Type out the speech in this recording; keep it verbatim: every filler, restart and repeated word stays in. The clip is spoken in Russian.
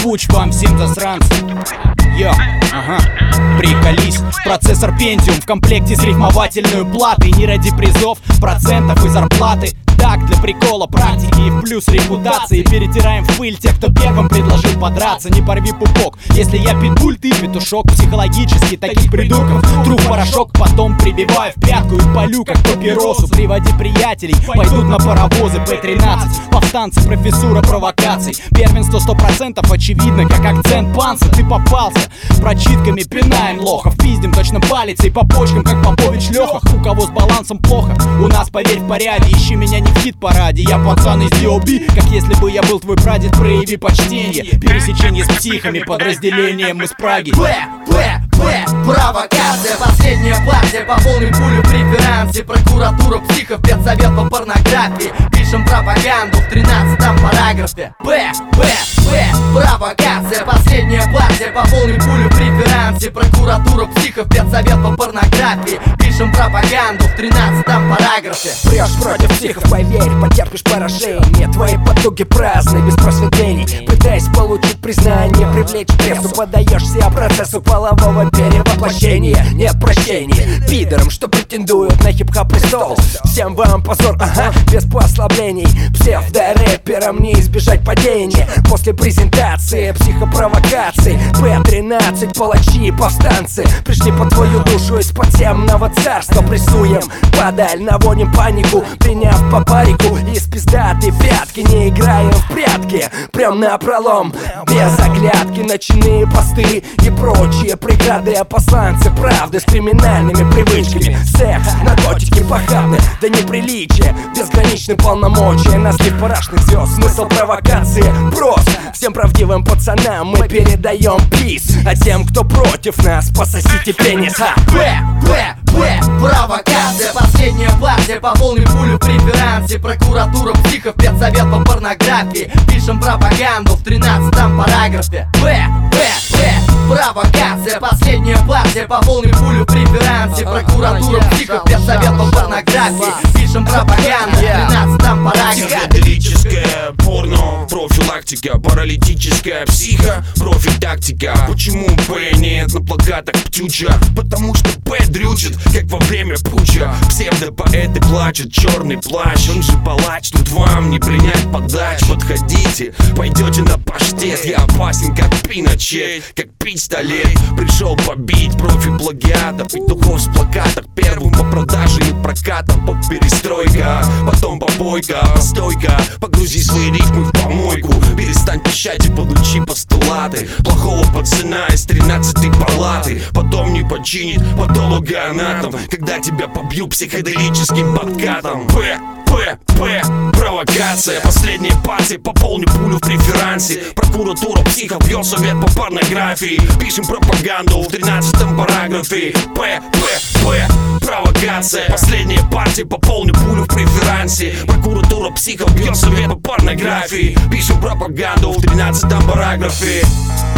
Озвучь вам всем засранцам. Йо, ага, приколись. Процессор Pentium в комплекте с рифмовательной платой. Не ради призов, процентов и зарплаты. Так, для прикола, практики и в плюс репутации. Перетираем в пыль тех, кто первым предложил подраться. Не порви пупок, если я питбуль, ты петушок. Психологически таких придурков труп порошок. Потом прибиваю в пятку и палю как папиросу. Приводи приятелей, пойдут на паровозы Пэ тринадцать. Повстанцы, профессура провокаций. Первенство сто процентов очевидно, как акцент панца. Ты попался, прочитками пинаем лохов. Пиздим точно палицей по почкам, как Попович Леха. У кого с балансом плохо, у нас, поверь, в порядке. Ищи меня не в хит-параде, я пацан из ди о би. Как если бы я был твой прадед, прояви почтение. Пересечение с психами, подразделением из Праги. П, П, П, провокация. Последняя партия, пополним пулю в преферансе. Прокуратура психов, педсовет по порнографии. Пишем пропаганду в тринадцатом параграфе. П, П, П, провокация. Последняя партия, пополним пулю в преферансе. Прокуратура психов, педсовет по порнографии. Пишем пропаганду в тринадцатом параграфе. Прешь против психов, поверь, потерпишь поражение. Твои потуги праздны, без просветлений. Пытаясь получить признание, привлечь прессу, подаешься процессу полового перевоплощения. Нет прощения пидорам, что претендуют на хип-хоп престол. Всем вам позор, ага, без послаблений. Псевдо-рэперам не избежать падения. После презентации психопровокаций Пэ тринадцать, палачи и повстанцы пришли по твою душу из подземного царства. Прессуем подаль, наводим панику, приняв по парику из пиздатой пятки. Не играем в прятки, прям напролом, без оглядки. Ночные посты и прочие преграды. А посланцы правды с криминальными привычками. Секс, наркотики похабны до неприличия, безграничны полномочия. На слив парашных звезд, смысл провокации прост. Всем правдивым пацанам мы передаем пис. А тем, кто против нас, пососите пенис. Ха! П, П, П, провокация. Последняя партия, пополним пулю в преферансе. Прокуратура психов, педсовет по порнографии. Пишем пропаганду в тринадцатом параграфе. П, П, П, провокация. Последняя партия, пополним пулю в преферансе. Прокуратура психов, педсовет по порнографии. Пишем пропаганду в тринадцатом параграфе. Психоделическое порно, профилактика, паралитическая психо, профиль тактика. Почему П нет на плакатах птюча? Потому что П дрючит, как во время путча. Псевдопоэты плачут, черный плащ. Он же палач, тут вам не принять подач. Подходите, пойдете на паштет. Я опасен, как Пиночет, как пистолет. Пришел побить профи плагиатов, петухов с плакатов. Первым по продаже и прокатам, по перестройка, потом побойка, постойка. Погрузи свои рифмы в помойку. Перестань пищать и получи постулаты плохого пацана из тринадцатой палаты. Потом не починит патологоанатом, когда тебя побью психоделическим подкатом. П, П, П, провокация. Последняя партия, пополню пулю в преферансе. Прокуратура психов бьет совет по порнографии. Пишем пропаганду в тринадцатом параграфе. П, П, П, провокация. Последняя партия, пополню пулю в преферансе. Прокуратура психов бьет совет по порнографии. Пишем пропаганду в тринадцатом параграфе.